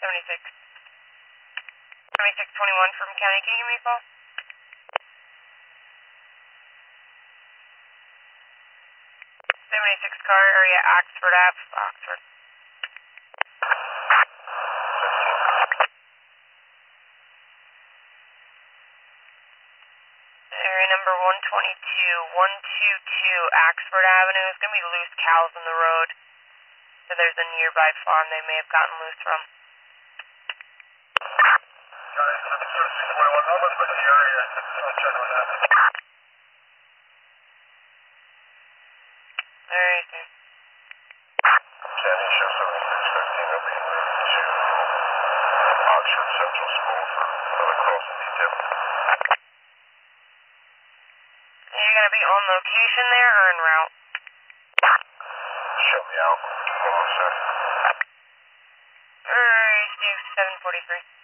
76. 7621 from County. Can you give me a call? 76 car area, Oxford Ave, Oxford. Area number 122, 122 Oxford Avenue. It's going to be loose cows in the road. So there's a nearby farm they may have gotten loose from. Alright, sir. Sandy, show 7615 will be moved to Oxford Central School for another crossing detail. You're going to be on location there or en route? Show me out. Hold on a sec. Alright, Steve, 743.